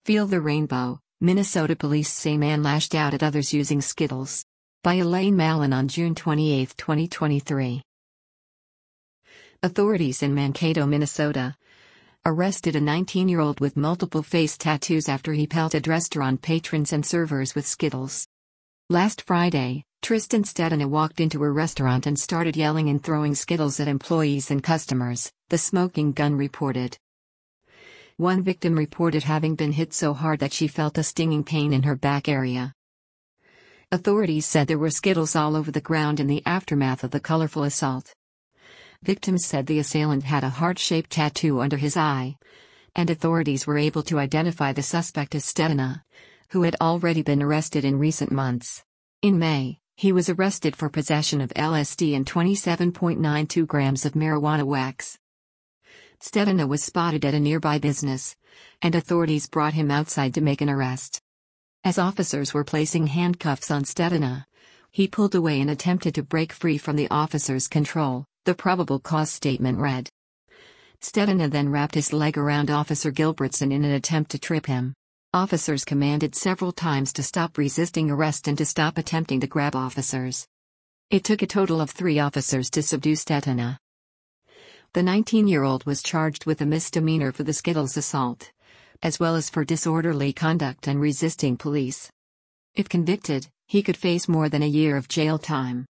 Feel the Rainbow, Minnesota police say man lashed out at others using Skittles. By Elaine Mallon on June 28, 2023. Authorities in Mankato, Minnesota, arrested a 19-year-old with multiple face tattoos after he pelted restaurant patrons and servers with Skittles. Last Friday, Tristan Stedina walked into a restaurant and started yelling and throwing Skittles at employees and customers, the Smoking Gun reported. One victim reported having been hit so hard that she felt a stinging pain in her back area. Authorities said there were Skittles all over the ground in the aftermath of the colorful assault. Victims said the assailant had a heart-shaped tattoo under his eye, and authorities were able to identify the suspect as Stedina, who had already been arrested in recent months. In May, he was arrested for possession of LSD and 27.92 grams of marijuana wax. Stedina was spotted at a nearby business, and authorities brought him outside to make an arrest. As officers were placing handcuffs on Stedina, he pulled away and attempted to break free from the officers' control, the probable cause statement read. Stedina then wrapped his leg around Officer Gilbertson in an attempt to trip him. Officers commanded several times to stop resisting arrest and to stop attempting to grab officers. It took a total of 3 officers to subdue Stedina. The 19-year-old was charged with a misdemeanor for the Skittles assault, as well as for disorderly conduct and resisting police. If convicted, he could face more than a year of jail time.